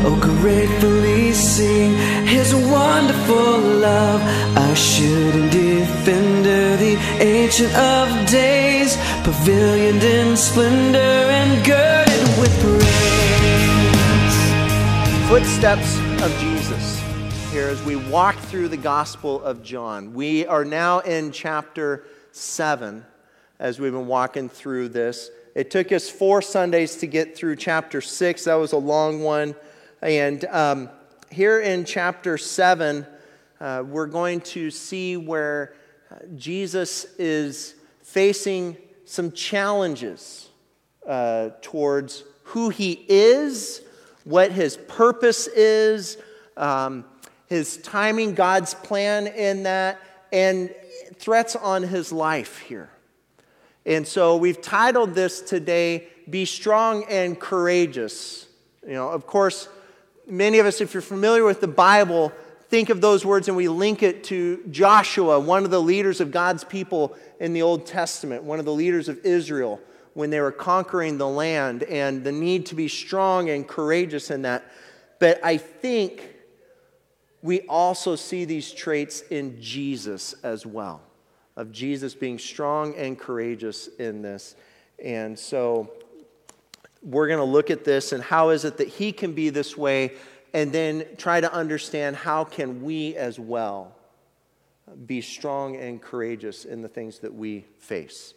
oh gratefully sing His wonderful love, assured defender, the Ancient of Days, pavilioned in splendor and girded with praise. Footsteps of Jesus here as we walk through the Gospel of John. We are now in chapter 7 as we've been walking through this. It took us 4 Sundays to get through chapter 6. That was a long one. And here in chapter 7, we're going to see where Jesus is facing some challenges towards who He is, what His purpose is, His timing, God's plan in that, and threats on His life here. And so we've titled this today, Be Strong and Courageous. You know, of course, many of us, if you're familiar with the Bible, think of those words and we link it to Joshua, one of the leaders of God's people in the Old Testament, one of the leaders of Israel when they were conquering the land, and the need to be strong and courageous in that. But I think we also see these traits in Jesus as well, of Jesus being strong and courageous in this. And so we're going to look at this and how is it that He can be this way, and then try to understand how can we as well be strong and courageous in the things that we face.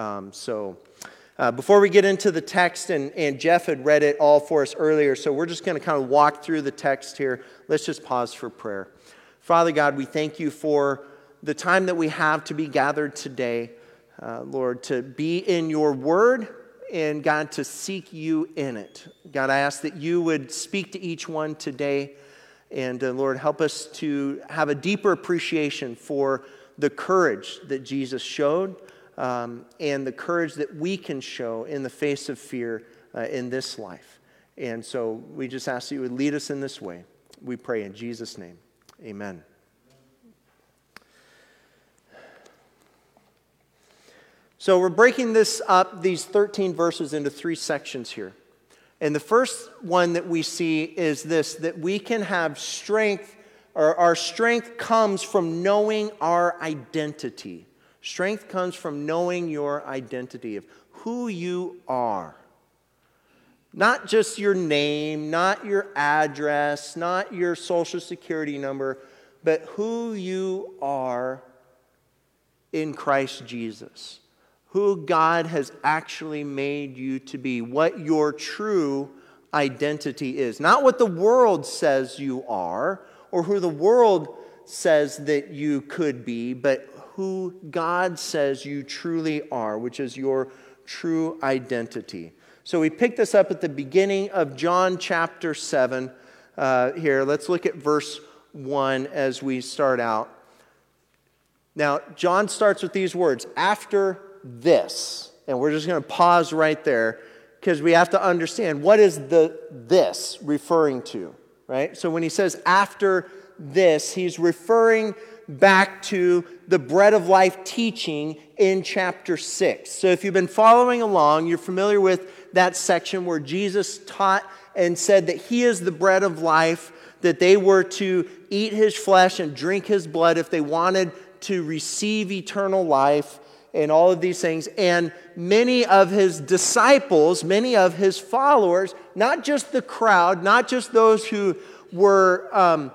Before we get into the text, and Jeff had read it all for us earlier, so we're just going to kind of walk through the text here. Let's just pause for prayer. Father God, we thank You for the time that we have to be gathered today, Lord, to be in Your Word, and God, to seek You in it. God, I ask that You would speak to each one today, and Lord, help us to have a deeper appreciation for the courage that Jesus showed, and the courage that we can show in the face of fear in this life. And so we just ask that You would lead us in this way. We pray in Jesus' name. Amen. So we're breaking this up, these 13 verses, into 3 sections here. And the first one that we see is this, that we can have strength, or our strength comes from knowing our identity. Strength comes from knowing your identity, of who you are. Not just your name, not your address, not your social security number, but who you are in Christ Jesus. Who God has actually made you to be, what your true identity is. Not what the world says you are, or who the world says that you could be, but who God says you truly are, which is your true identity. So we pick this up at the beginning of John chapter 7. Here, let's look at verse 1 as we start out. Now, John starts with these words, after this. And we're just going to pause right there because we have to understand what is the this referring to, right? So when he says after this, he's referring back to the bread of life teaching in chapter 6. So if you've been following along, you're familiar with that section where Jesus taught and said that He is the bread of life, that they were to eat His flesh and drink His blood if they wanted to receive eternal life, and all of these things. And many of His disciples, many of His followers, not just the crowd, not just those who were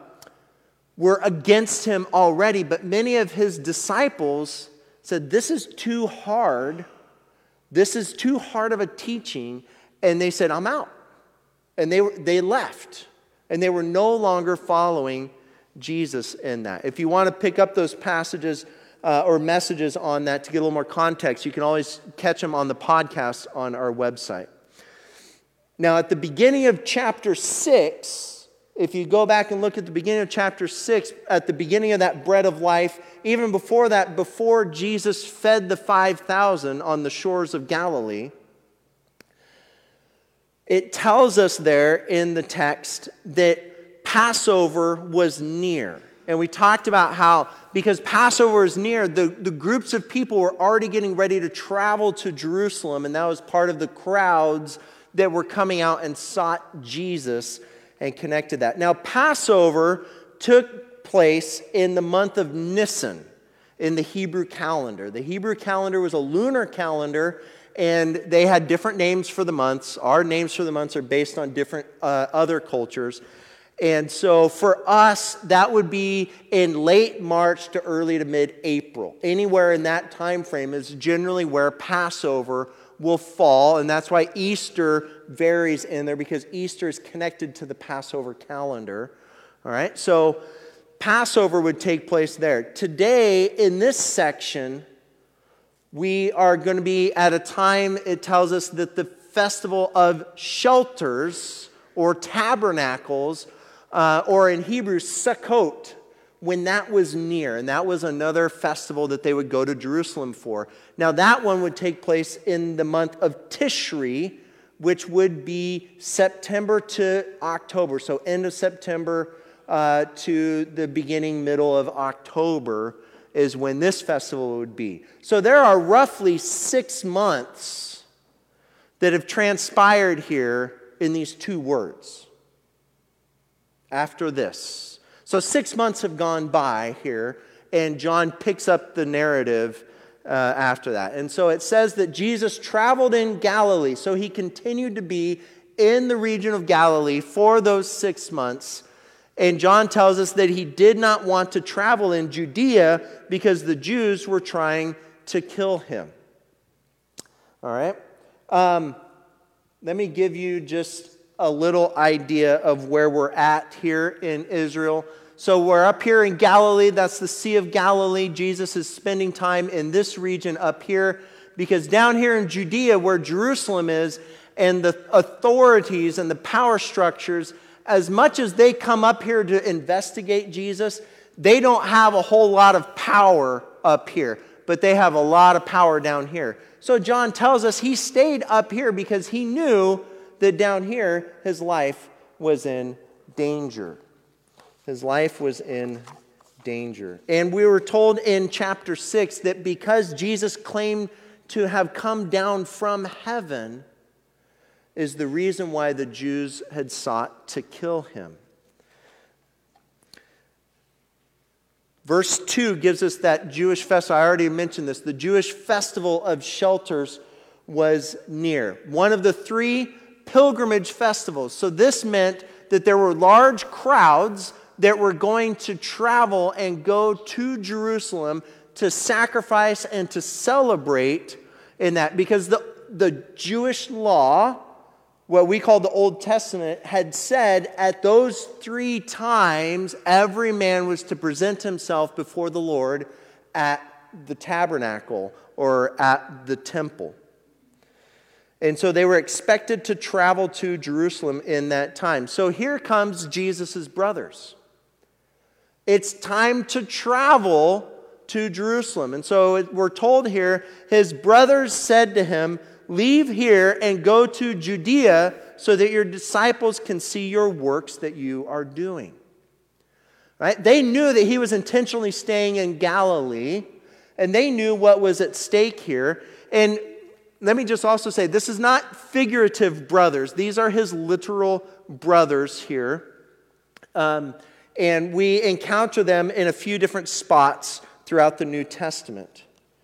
against Him already, but many of His disciples said, this is too hard. This is too hard of a teaching. And they said, I'm out. And they left. And they were no longer following Jesus in that. If you want to pick up those passages or messages on that to get a little more context, you can always catch them on the podcast on our website. Now, at the beginning of chapter 6, if you go back and look at the beginning of chapter 6, at the beginning of that bread of life, even before that, before Jesus fed the 5,000 on the shores of Galilee, it tells us there in the text that Passover was near. And we talked about how, because Passover is near, the groups of people were already getting ready to travel to Jerusalem, and that was part of the crowds that were coming out and sought Jesus. and connected that. Now, Passover took place in the month of Nisan in the Hebrew calendar. The Hebrew calendar was a lunar calendar, and they had different names for the months. Our names for the months are based on different other cultures. And so for us, that would be in late March to early to mid-April. Anywhere in that time frame is generally where Passover will fall, and that's why Easter varies in there, because Easter is connected to the Passover calendar. All right, so Passover would take place there. Today, in this section, we are going to be at a time, it tells us that the festival of shelters or tabernacles, or in Hebrew, Sukkot, when that was near. And that was another festival that they would go to Jerusalem for. Now, that one would take place in the month of Tishri, which would be September to October. So end of September to the middle of October is when this festival would be. So there are roughly 6 months that have transpired here in these two words. After this. So 6 months have gone by here, and John picks up the narrative after that. And so it says that Jesus traveled in Galilee. So he continued to be in the region of Galilee for those 6 months. And John tells us that he did not want to travel in Judea because the Jews were trying to kill him. All right. Let me give you just a little idea of where we're at here in Israel. So we're up here in Galilee. That's the Sea of Galilee. Jesus is spending time in this region up here because down here in Judea, where Jerusalem is, and the authorities and the power structures, as much as they come up here to investigate Jesus, they don't have a whole lot of power up here, but they have a lot of power down here. So John tells us he stayed up here because he knew that down here his life was in danger. His life was in danger. And we were told in chapter 6 that because Jesus claimed to have come down from heaven is the reason why the Jews had sought to kill him. Verse 2 gives us that Jewish festival. I already mentioned this. The Jewish festival of shelters was near. One of the 3 pilgrimage festivals. So this meant that there were large crowds that were going to travel and go to Jerusalem to sacrifice and to celebrate in that. Because the Jewish law, what we call the Old Testament, had said at those 3 times every man was to present himself before the Lord at the tabernacle or at the temple. And so they were expected to travel to Jerusalem in that time. So here comes Jesus' brothers. It's time to travel to Jerusalem. And so we're told here, his brothers said to him, "Leave here and go to Judea so that your disciples can see your works that you are doing." Right? They knew that he was intentionally staying in Galilee, and they knew what was at stake here. And let me just also say, this is not figurative brothers. These are his literal brothers here. And we encounter them in a few different spots throughout the New Testament.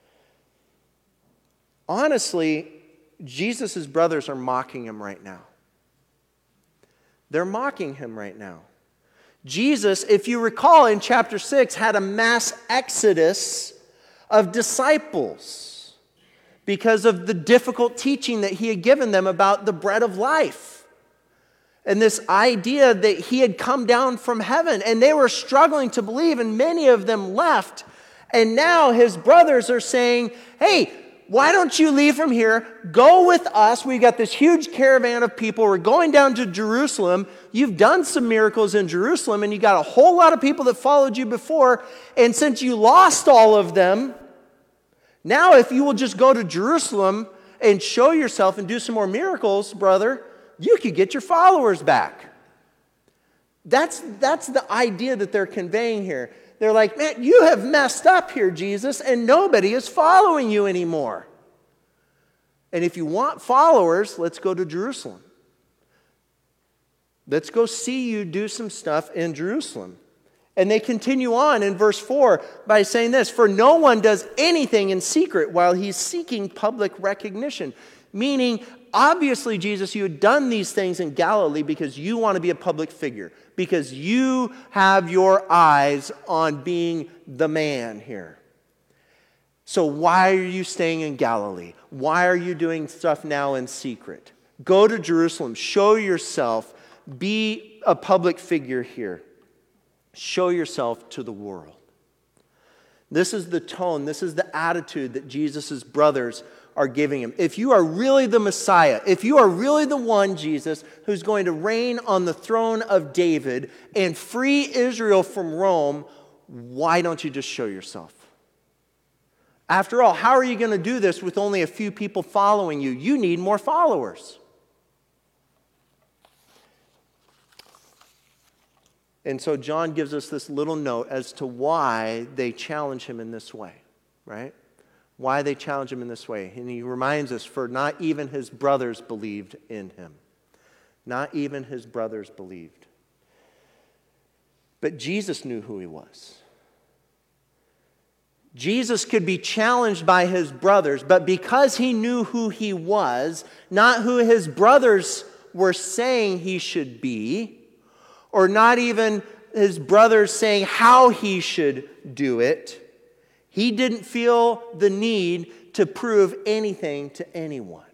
Honestly, Jesus' brothers are mocking him right now. They're mocking him right now. Jesus, if you recall in chapter 6, had a mass exodus of disciples because of the difficult teaching that he had given them about the bread of life. And this idea that he had come down from heaven. And they were struggling to believe, and many of them left. And now his brothers are saying, "Hey, why don't you leave from here? Go with us. We've got this huge caravan of people. We're going down to Jerusalem. You've done some miracles in Jerusalem, and you got a whole lot of people that followed you before. And since you lost all of them, now if you will just go to Jerusalem and show yourself and do some more miracles, brother, you could get your followers back." That's the idea that they're conveying here. They're like, "Man, you have messed up here, Jesus, and nobody is following you anymore. And if you want followers, let's go to Jerusalem." Let's go see you do some stuff in Jerusalem. And they continue on in verse 4 by saying this, for no one does anything in secret while he's seeking public recognition. Meaning, obviously, Jesus, you had done these things in Galilee because you want to be a public figure, because you have your eyes on being the man here. So why are you staying in Galilee? Why are you doing stuff now in secret? Go to Jerusalem, show yourself, be a public figure here. Show yourself to the world. This is the tone, this is the attitude that Jesus' brothers are giving him. If you are really the Messiah, if you are really the one, Jesus, who's going to reign on the throne of David and free Israel from Rome, why don't you just show yourself? After all, how are you going to do this with only a few people following you? You need more followers. And so John gives us this little note as to why they challenge him in this way, right? Why they challenge him in this way. And he reminds us, for not even his brothers believed in him. Not even his brothers believed. But Jesus knew who he was. Jesus could be challenged by his brothers, but because he knew who he was, not who his brothers were saying he should be, or not even his brothers saying how he should do it, he didn't feel the need to prove anything to anyone.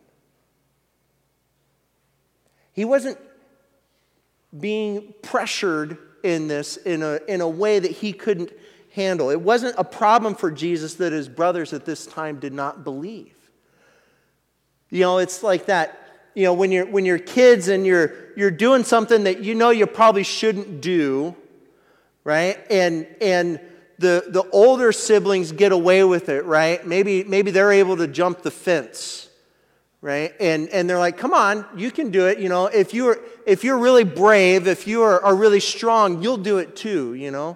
He wasn't being pressured in this in a way that he couldn't handle. It wasn't a problem for Jesus that his brothers at this time did not believe. You know, it's like that. You know, when you're kids and you're doing something that you know you probably shouldn't do, right? And the older siblings get away with it, right? Maybe they're able to jump the fence, right? And they're like, come on, you can do it. You know, if you're really brave, if you are really strong, you'll do it too. You know,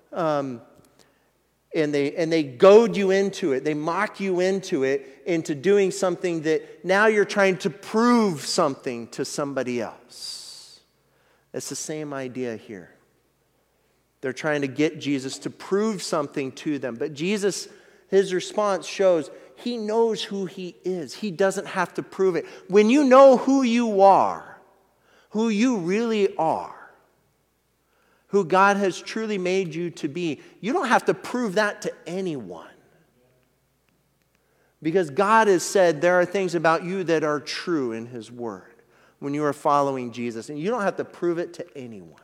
and they goad you into it. They mock you into doing something that now you're trying to prove something to somebody else. It's the same idea here. They're trying to get Jesus to prove something to them. But Jesus, his response shows he knows who he is. He doesn't have to prove it. When you know who you are, who you really are, who God has truly made you to be, you don't have to prove that to anyone. Because God has said there are things about you that are true in his word when you are following Jesus. And you don't have to prove it to anyone.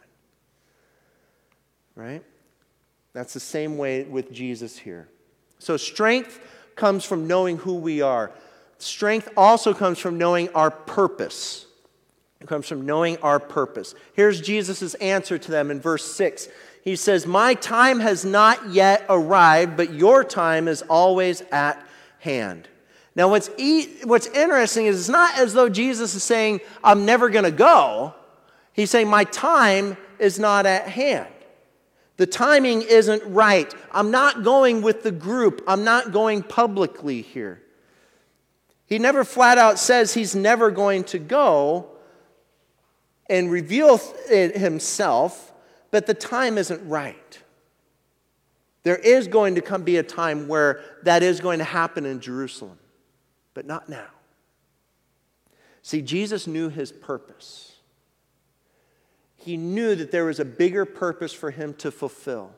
Right? That's the same way with Jesus here. So strength comes from knowing who we are. Strength also comes from knowing our purpose. It comes from knowing our purpose. Here's Jesus' answer to them in verse 6. He says, my time has not yet arrived, but your time is always at hand. Now what's interesting is it's not as though Jesus is saying, I'm never going to go. He's saying, my time is not at hand. The timing isn't right. I'm not going with the group. I'm not going publicly here. He never flat out says he's never going to go and reveal himself, but the time isn't right. There is going to be a time where that is going to happen in Jerusalem, but not now. See, Jesus knew his purpose. He knew that there was a bigger purpose for him to fulfill.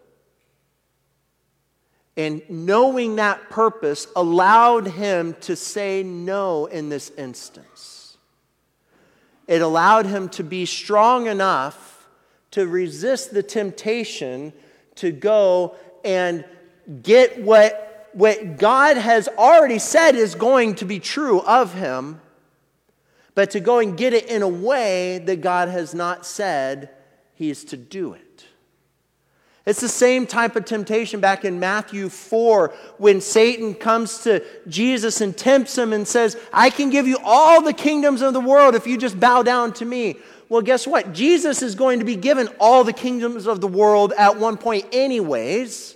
And knowing that purpose allowed him to say no in this instance. It allowed him to be strong enough to resist the temptation to go and get what God has already said is going to be true of him, but to go and get it in a way that God has not said he is to do it. It's the same type of temptation back in Matthew 4 when Satan comes to Jesus and tempts him and says, I can give you all the kingdoms of the world if you just bow down to me. Well, guess what? Jesus is going to be given all the kingdoms of the world at one point anyways.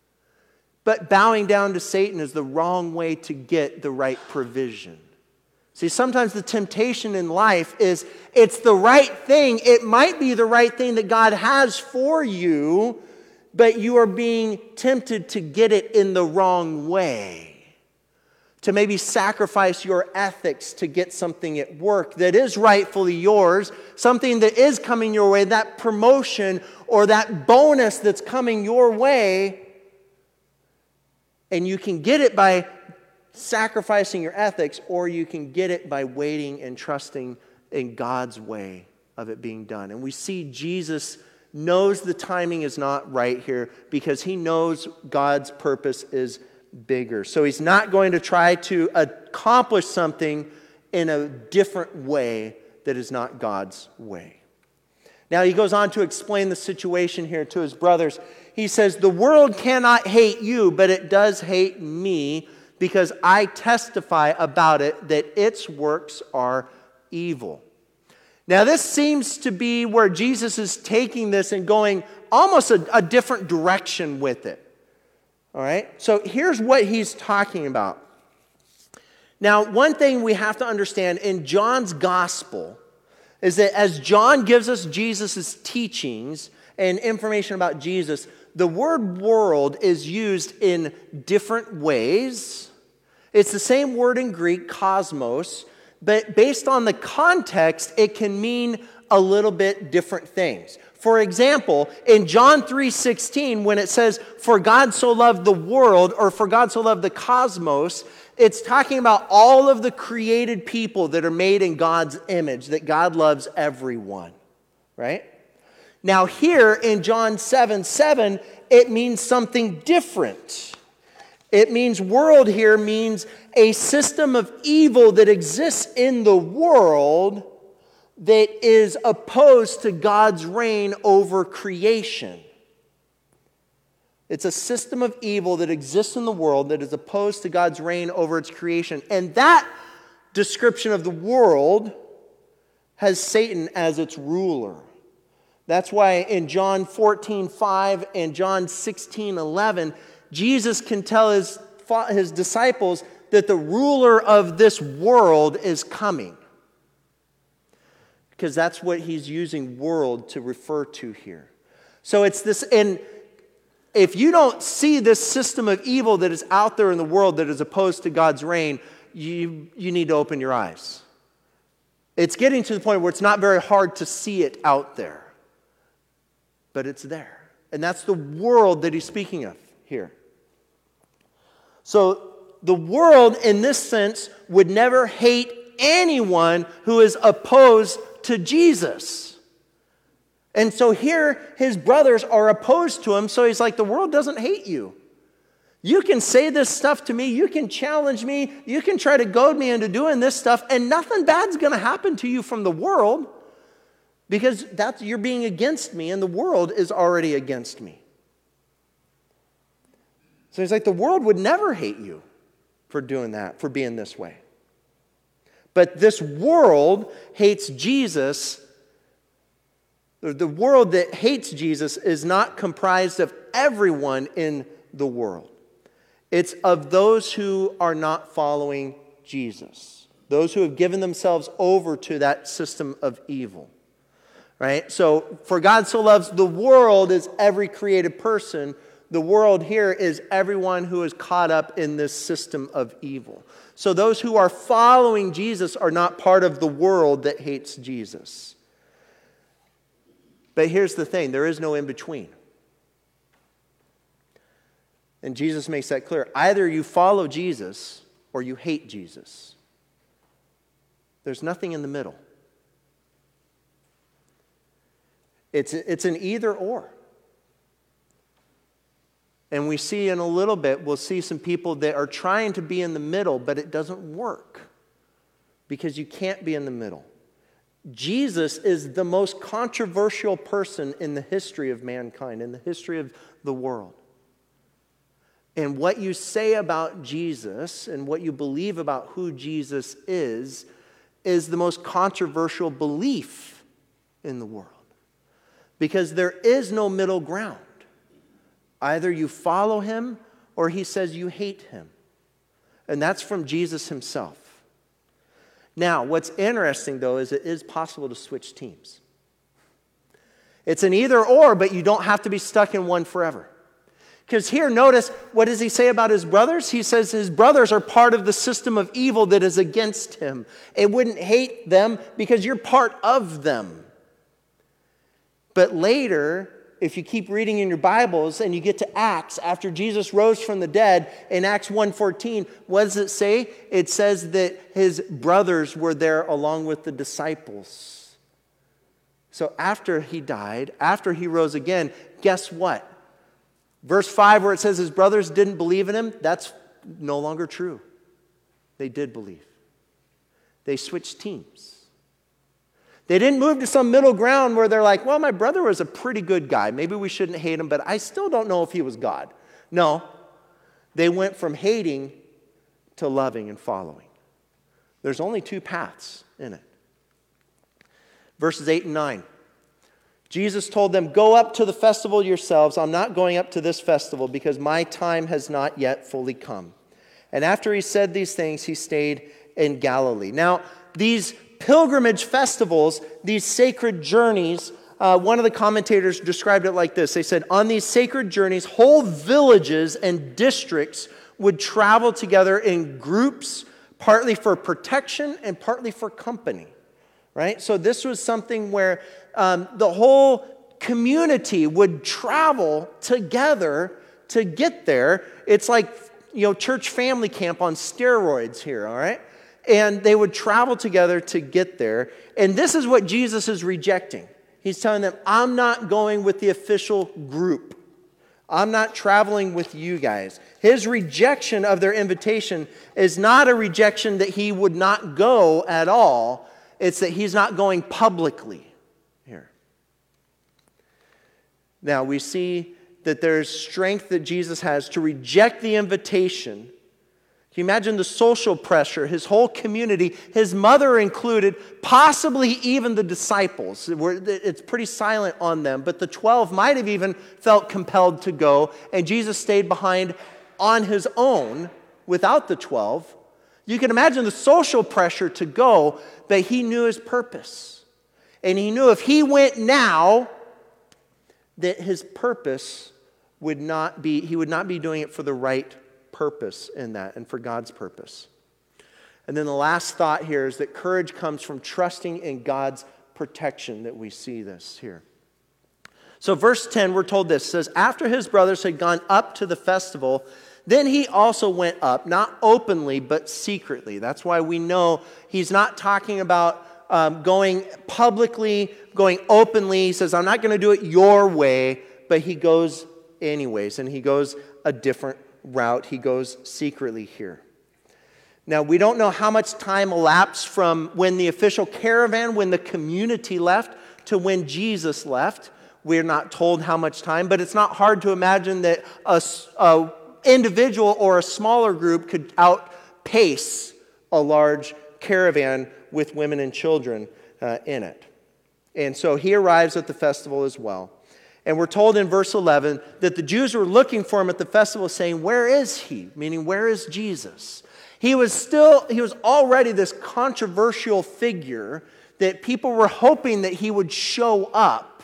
But bowing down to Satan is the wrong way to get the right provision. See, sometimes the temptation in life is it's the right thing. It might be the right thing that God has for you, but you are being tempted to get it in the wrong way. To maybe sacrifice your ethics to get something at work that is rightfully yours, something that is coming your way, that promotion or that bonus that's coming your way, and you can get it by sacrificing your ethics, or you can get it by waiting and trusting in God's way of it being done. And we see Jesus knows the timing is not right here because he knows God's purpose is bigger. So he's not going to try to accomplish something in a different way that is not God's way. Now he goes on to explain the situation here to his brothers. He says, the world cannot hate you, but it does hate me because I testify about it that its works are evil. Now this seems to be where Jesus is taking this and going almost a different direction with it. All right? So here's what he's talking about. Now, one thing we have to understand in John's gospel is that as John gives us Jesus' teachings and information about Jesus, the word world is used in different ways. It's the same word in Greek, cosmos, but based on the context, it can mean a little bit different things. For example, in John 3:16, when it says, for God so loved the world, or for God so loved the cosmos, it's talking about all of the created people that are made in God's image, that God loves everyone, right? Now here in John 7:7, it means something different. It means world here means a system of evil that exists in the world that is opposed to God's reign over creation. It's a system of evil that exists in the world that is opposed to God's reign over its creation. And that description of the world has Satan as its ruler. That's why in John 14:5 and John 16:11, Jesus can tell his disciples that the ruler of this world is coming. Because that's what he's using world to refer to here. So it's this, and if you don't see this system of evil that is out there in the world that is opposed to God's reign, you need to open your eyes. It's getting to the point where it's not very hard to see it out there. But it's there. And that's the world that he's speaking of here. So the world, in this sense, would never hate anyone who is opposed to Jesus. And so here, his brothers are opposed to him, so he's like, the world doesn't hate you. You can say this stuff to me, you can challenge me, you can try to goad me into doing this stuff, and nothing bad's going to happen to you from the world, because you're being against me, and the world is already against me. So he's like, the world would never hate you for doing that, for being this way. But this world hates Jesus. The world that hates Jesus is not comprised of everyone in the world. It's of those who are not following Jesus. Those who have given themselves over to that system of evil. Right? So, for God so loves the world is every created person. The world here is everyone who is caught up in this system of evil. So those who are following Jesus are not part of the world that hates Jesus. But here's the thing, there is no in-between. And Jesus makes that clear. Either you follow Jesus or you hate Jesus. There's nothing in the middle. It's an either or. And we see in a little bit, we'll see some people that are trying to be in the middle, but it doesn't work because you can't be in the middle. Jesus is the most controversial person in the history of mankind, in the history of the world. And what you say about Jesus and what you believe about who Jesus is the most controversial belief in the world. Because there is no middle ground. Either you follow him or he says you hate him. And that's from Jesus himself. Now, what's interesting, though, is it is possible to switch teams. It's an either or, but you don't have to be stuck in one forever. Because here, notice, what does he say about his brothers? He says his brothers are part of the system of evil that is against him. It wouldn't hate them because you're part of them. But later, if you keep reading in your Bibles and you get to Acts, after Jesus rose from the dead, in Acts 1:14, what does it say? It says that his brothers were there along with the disciples. So after he died, after he rose again, guess what? Verse 5, where it says his brothers didn't believe in him, that's no longer true. They did believe. They switched teams. They didn't move to some middle ground where they're like, well, my brother was a pretty good guy. Maybe we shouldn't hate him, but I still don't know if he was God. No. They went from hating to loving and following. There's only two paths in it. Verses 8 and 9. Jesus told them, go up to the festival yourselves. I'm not going up to this festival because my time has not yet fully come. And after he said these things, he stayed in Galilee. Now, these pilgrimage festivals, these sacred journeys, one of the commentators described it like this. They said, on these sacred journeys, whole villages and districts would travel together in groups, partly for protection and partly for company. Right? So this was something where the whole community would travel together to get there. It's like, church family camp on steroids here, all right? And they would travel together to get there. And this is what Jesus is rejecting. He's telling them, I'm not going with the official group. I'm not traveling with you guys. His rejection of their invitation is not a rejection that he would not go at all. It's that he's not going publicly here. Now, we see that there's strength that Jesus has to reject the invitation. Can you imagine the social pressure? His whole community, his mother included, possibly even the disciples. It's pretty silent on them, but the 12 might have even felt compelled to go, and Jesus stayed behind on his own without the 12. You can imagine the social pressure to go, but he knew his purpose. And he knew if he went now, that his purpose would not be, he would not be doing it for the right purpose in that and for God's purpose. And then the last thought here is that courage comes from trusting in God's protection, that we see this here. So verse 10, we're told this, says, after his brothers had gone up to the festival, then he also went up, not openly, but secretly. That's why we know he's not talking about going publicly, going openly. He says, I'm not going to do it your way, but he goes anyways, and he goes a different route. He goes secretly here. Now, we don't know how much time elapsed from when the official caravan, when the community left, to when Jesus left. We're not told how much time, but it's not hard to imagine that a individual or a smaller group could outpace a large caravan with women and children in it. And so he arrives at the festival as well. And we're told in verse 11 that the Jews were looking for him at the festival saying, where is he? Meaning, where is Jesus? He was already this controversial figure that people were hoping that he would show up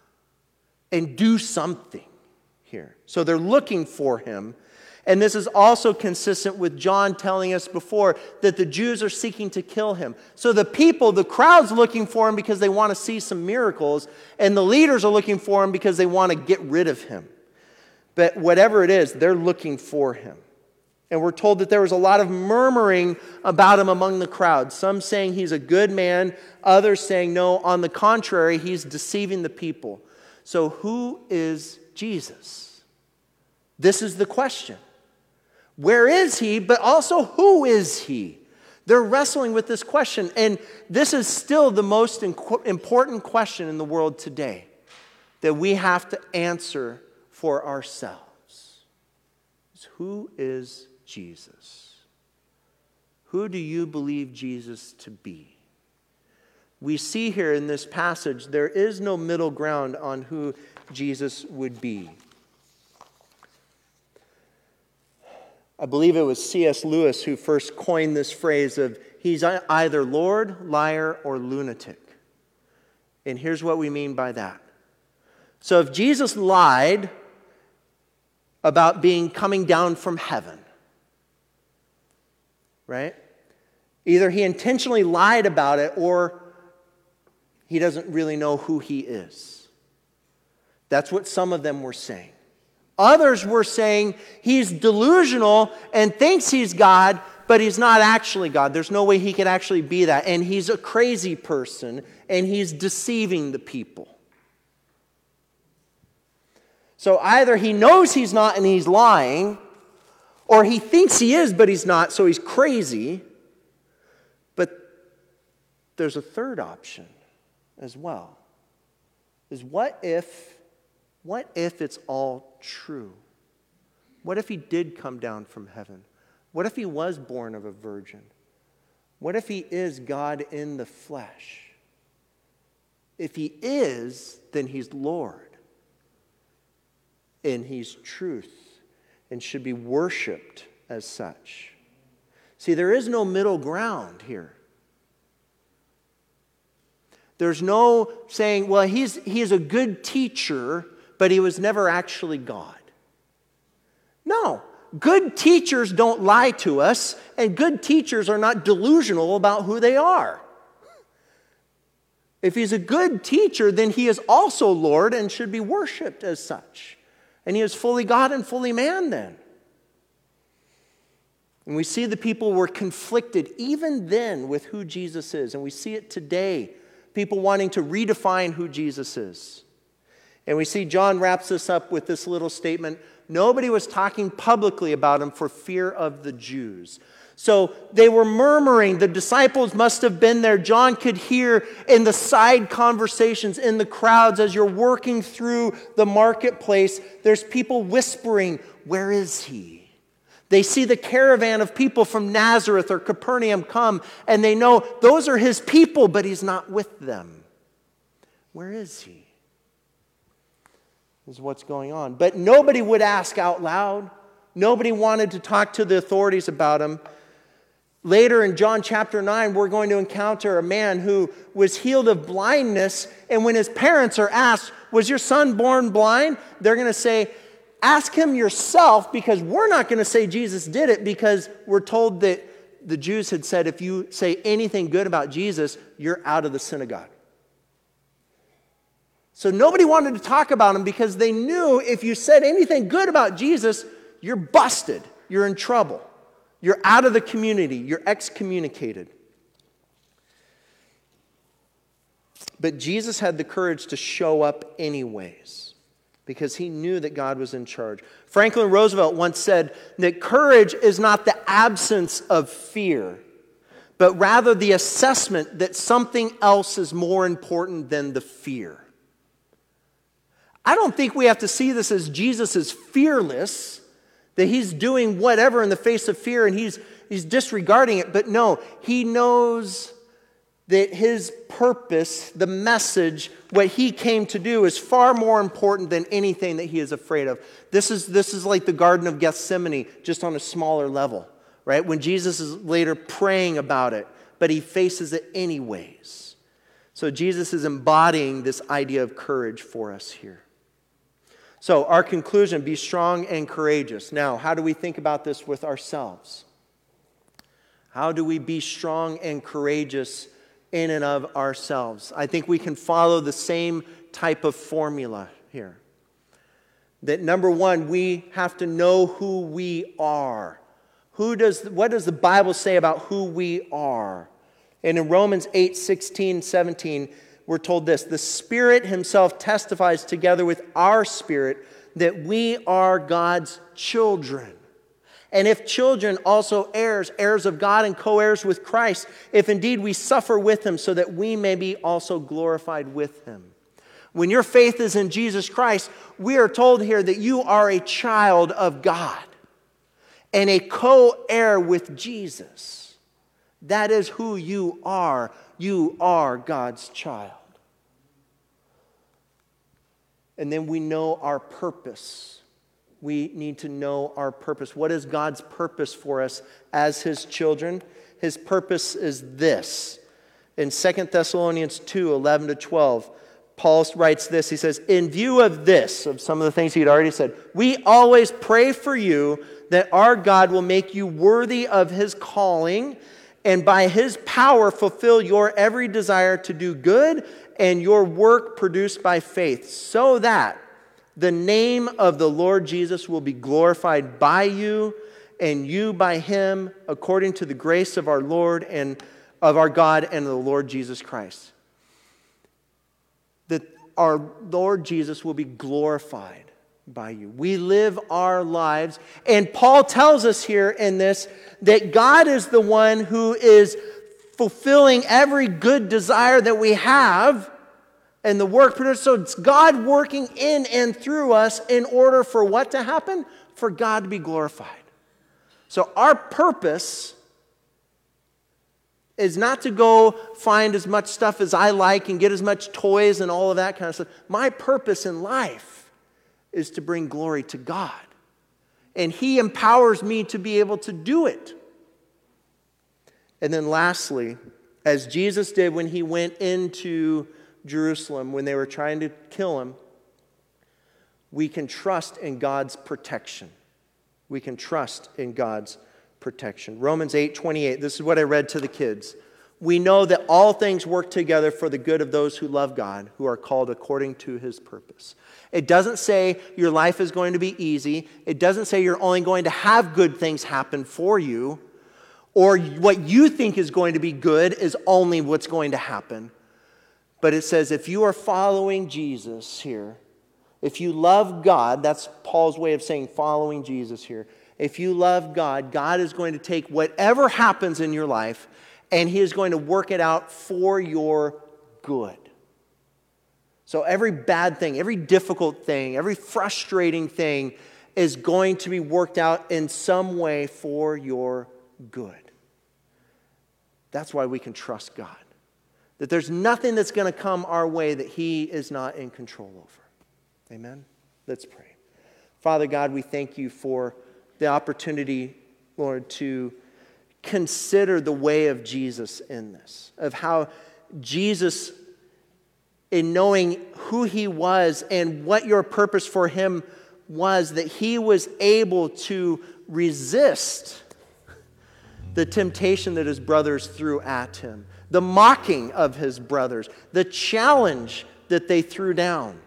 and do something here. So they're looking for him. And this is also consistent with John telling us before that the Jews are seeking to kill him. So the people, the crowd's looking for him because they want to see some miracles, and the leaders are looking for him because they want to get rid of him. But whatever it is, they're looking for him. And we're told that there was a lot of murmuring about him among the crowd. Some saying he's a good man, others saying no, on the contrary, he's deceiving the people. So who is Jesus? This is the question. Where is he, but also who is he? They're wrestling with this question, and this is still the most important question in the world today that we have to answer for ourselves. Who is Jesus? Who do you believe Jesus to be? We see here in this passage, there is no middle ground on who Jesus would be. I believe it was C.S. Lewis who first coined this phrase of, he's either Lord, liar, or lunatic. And here's what we mean by that. So if Jesus lied about coming down from heaven, right? Either he intentionally lied about it or he doesn't really know who he is. That's what some of them were saying. Others were saying he's delusional and thinks he's God, but he's not actually God. There's no way he could actually be that. And he's a crazy person, and he's deceiving the people. So either he knows he's not and he's lying, or he thinks he is, but he's not, so he's crazy. But there's a third option as well. Is what if it's all true? What if he did come down from heaven? What if he was born of a virgin? What if he is God in the flesh? If he is, then he's Lord. And he's truth and should be worshiped as such. See, there is no middle ground here. There's no saying, well, he is a good teacher, but he was never actually God. No, good teachers don't lie to us, and good teachers are not delusional about who they are. If he's a good teacher, then he is also Lord and should be worshiped as such. And he is fully God and fully man then. And we see the people were conflicted even then with who Jesus is. And we see it today, people wanting to redefine who Jesus is. And we see John wraps this up with this little statement: nobody was talking publicly about him for fear of the Jews. So they were murmuring. The disciples must have been there. John could hear in the side conversations in the crowds as you're working through the marketplace. There's people whispering, "Where is he?" They see the caravan of people from Nazareth or Capernaum come, and they know those are his people, but he's not with them. Where is he? Is what's going on. But nobody would ask out loud. Nobody wanted to talk to the authorities about him. Later in John chapter 9, we're going to encounter a man who was healed of blindness, and when his parents are asked, "Was your son born blind?" they're going to say, "Ask him yourself," because we're not going to say Jesus did it, because we're told that the Jews had said, if you say anything good about Jesus, you're out of the synagogue. So nobody wanted to talk about him because they knew if you said anything good about Jesus, you're busted. You're in trouble. You're out of the community. You're excommunicated. But Jesus had the courage to show up anyways because he knew that God was in charge. Franklin Roosevelt once said that courage is not the absence of fear, but rather the assessment that something else is more important than the fear. I don't think we have to see this as Jesus is fearless, that he's doing whatever in the face of fear and he's disregarding it. But no, he knows that his purpose, the message, what he came to do is far more important than anything that he is afraid of. This is like the Garden of Gethsemane, just on a smaller level, right? When Jesus is later praying about it, but he faces it anyways. So Jesus is embodying this idea of courage for us here. So our conclusion, be strong and courageous. Now, how do we think about this with ourselves? How do we be strong and courageous in and of ourselves? I think we can follow the same type of formula here. That number one, we have to know who we are. What does the Bible say about who we are? And in Romans 8:16, 17, we're told this: the Spirit himself testifies together with our spirit that we are God's children. And if children, also heirs, heirs of God and co-heirs with Christ, if indeed we suffer with him, so that we may be also glorified with him. When your faith is in Jesus Christ, we are told here that you are a child of God and a co-heir with Jesus. That is who you are. You are God's child. And then we know our purpose. We need to know our purpose. What is God's purpose for us as his children? his purpose is this. In 2 Thessalonians 2, 11 to 12, Paul writes this. He says, in view of this, of some of the things he'd already said, we always pray for you that our God will make you worthy of his calling and by his power fulfill your every desire to do good and your work produced by faith, so that the name of the Lord Jesus will be glorified by you and you by him, according to the grace of our Lord and of our God and the Lord Jesus Christ. That our Lord Jesus will be glorified by you. We live our lives, and Paul tells us here in this that God is the one who is fulfilling every good desire that we have and the work produced. So it's God working in and through us in order for what to happen? For God to be glorified. So our purpose is not to go find as much stuff as I like and get as much toys and all of that kind of stuff. My purpose in life is to bring glory to God. And he empowers me to be able to do it. And then lastly, as Jesus did when he went into Jerusalem, when they were trying to kill him, we can trust in God's protection. We can trust in God's protection. Romans 8:28, this is what I read to the kids. We know that all things work together for the good of those who love God, who are called according to his purpose. It doesn't say your life is going to be easy. It doesn't say you're only going to have good things happen for you, or what you think is going to be good is only what's going to happen. But it says if you are following Jesus here, if you love God, that's Paul's way of saying following Jesus here. If you love God, God is going to take whatever happens in your life and he is going to work it out for your good. So every bad thing, every difficult thing, every frustrating thing is going to be worked out in some way for your good. That's why we can trust God. That there's nothing that's going to come our way that he is not in control over. Amen? Let's pray. Father God, we thank you for the opportunity, Lord, to consider the way of Jesus in this, of how Jesus, in knowing who he was and what your purpose for him was, that he was able to resist the temptation that his brothers threw at him, the mocking of his brothers, the challenge that they threw down.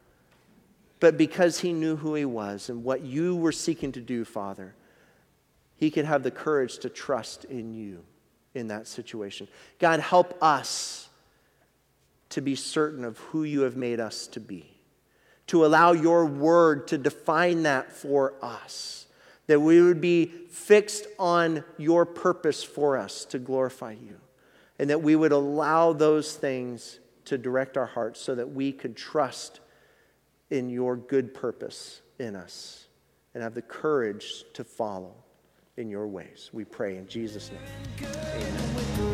But because he knew who he was and what you were seeking to do, Father, he could have the courage to trust in you in that situation. God, help us to be certain of who you have made us to be, to allow your word to define that for us, that we would be fixed on your purpose for us to glorify you, and that we would allow those things to direct our hearts so that we could trust in your good purpose in us and have the courage to follow in your ways. We pray in Jesus' name. Amen.